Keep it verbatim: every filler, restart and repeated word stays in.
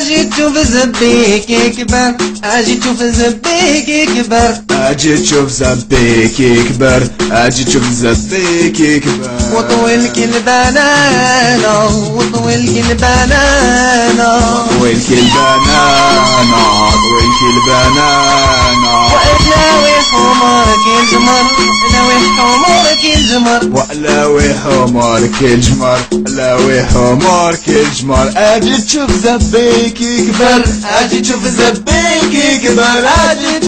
اجي تشوف زبيك يكبر، اجي تشوف زبيك يكبر، اجي تشوف زبيك يكبر، اجي تشوف زبيك يكبر. وطولك البنانة وطولك البنانة طولك البنانة طولك البنانة. وألاوي حمارك الجمر، ألاوي حمارك الجمر، وألاوي حمارك الجمر، ألاوي حمارك الجمر. اجي تشوف زبيك يكبر، اجي تشوف زبيك يكبر، اجي